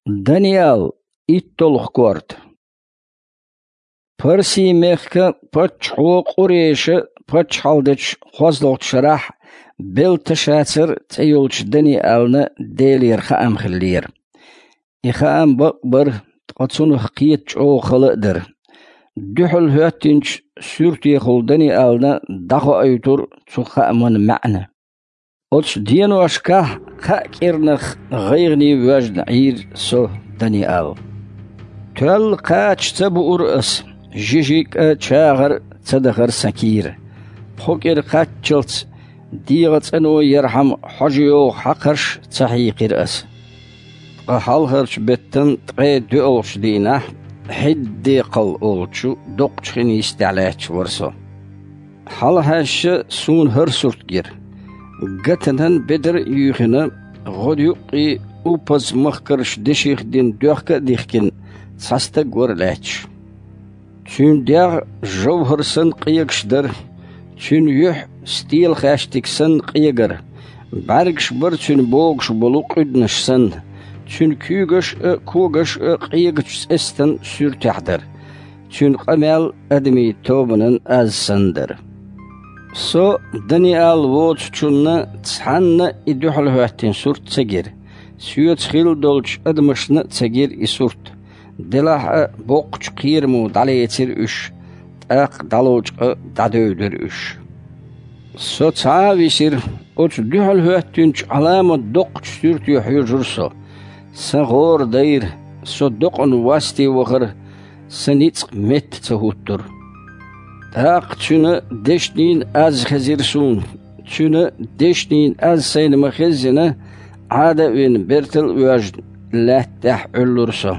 Daniel ittolch kort. Persi mechke patch hoog oreesche patch haldech hosdolch sharah belte schatzer teyulch Danielne delir khaam khleer. Ikhaam bakbar tqatsun khqiet ooghelder. Duhul hötinch surti khul Danielne dago aytur tsukhaamon ma'na. Ots dieno ashka khakirnach ghayrni wajn ayr so Daniel. Tol qach tabu ur'as jijik chagar tadagar sakir. Phokir qachlt digat anu yarham hajiyo haqarsh tahiqir as. Qahalharch betten tre duolch dina hiddi qal olchu doqchini istalach warso. Halhash sun hersurtgir. Gatenen beder yughine ghodyuqi upas makhkarsh dishikh din duqka dikhkin sasta gorlach. Tün der jawharsan qiyakshder tün yuh stil khashtiksan qiyagar. Bargsh bir tün bogsh buluq udnashsan tün kügash kugash qiyagch estan sürtahder. Tün qamal admi tobanan azsandir. So Daniel wot chunna tsanna iduhal höhtin surt tsagir. Süet khil dolch admashna tsagir isurt. Dilah boqch qirmu daletir üsh. Taq daloj dadöder üsh. So tsavisir ot duhal höhtinch alama doqch surt yuhjurso. Sagor dair so doqon wasti wagar sanitz met tsahuttur. Taq tüne deşnin az khazirsun. Tüne deşnin az saynma khazina ada win bertel wajn lahtah ullursa.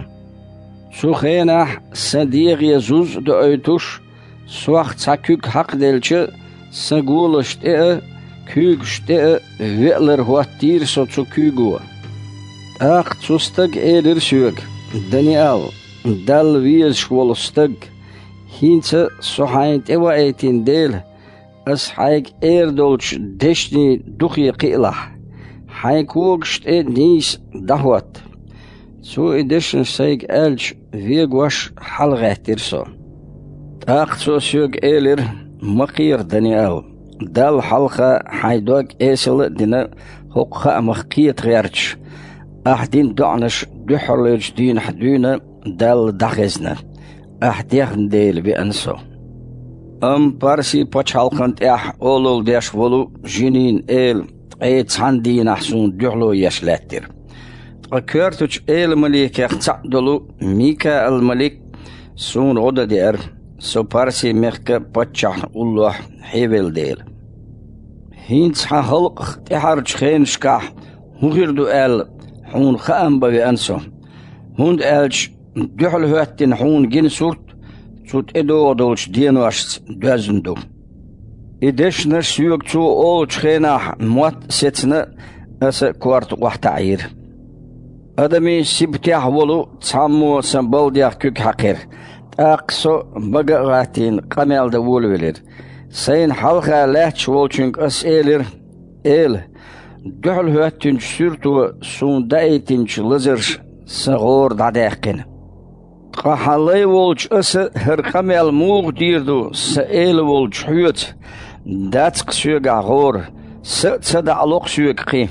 Su khaynah sadiq yazuz de aytush suach tsakük haq delche sagulashte kügste weler huatir so zu kügu. Taq tustag elir süg. Daniel dal wies schwolstag. Hinze so heint ewa eitin del as haik dolch deschni duchi qilah. Haik wogst nis dahwat. So edition seig elch wiegwash halgahtir so. Taq so syg elir maqir Daniel. Dal halqa haidog esel dina hoqqa maqqiet gherch. Ahdin do'nash duhorlej din haduna dal daghezna. أحديخن ديل بأنسو بارسي بچالقنت أولول ديش ولو جنين ايت عندين أحسون دعلو يشلاتر كيرتوش مليك يختعدلو ميكا الملك سون غدا دير سو بارسي ميخك بچان الله حيبل ديل هينت حلق تحرج خين شكاح هغيردو حون خام بأنسو هوند دحل هاتين حون جن سورت سوت إدو دولش دينواشت دوزندو إدش نرسيوك تو أول شخينا موات ستنا أسا كوارت وحتعير أدمي سيبتيح ولو تسامو سنبال ديح كوك حقير أقصو بقى غاتين قميل دول ولير سين حلقة لاتش والشنك أس دحل هاتين سورتو سون دايتين لزرش سغور داداقين قحالي ولج أس هرقميل موغ ديردو سئيل ولج حيوت داتق سيوغ غور سأتسد علوق سيوغ قي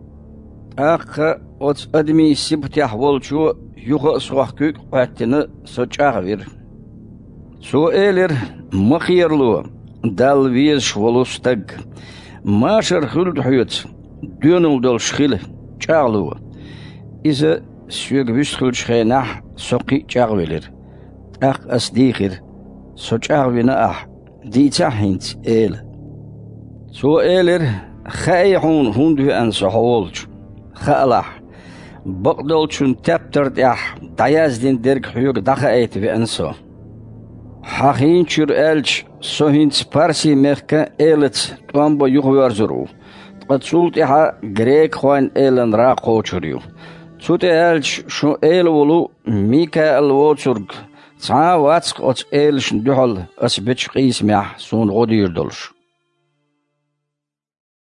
وات أدمي سيبتيح ولجو يوغ سوح كوك واتنا سوچاغوير سو إيلر مخيرلو دال ويش ولوستق ماشر خلد حيوت دونل دول شخيل چاغلو إذا سيوغ بيشخل شخيناح سوقي چاغويلر أسديخر سو چاغوينا ديتا هنت سو إيلر خايحون هندو أنسو حولج خالح بقدولچون تبتر داياز دين درك حيوغ داخا ايت بأنسو حاخين چور سو هنت بارسي ميخكا إيلت توانبو يغوارزرو قدسولت غريك خوان إيلن راقو چوريو سوت شو ولو ميكا الواتسورغ سا واتسق أت شندحل أس بيتش قيس مع سون غدير دولش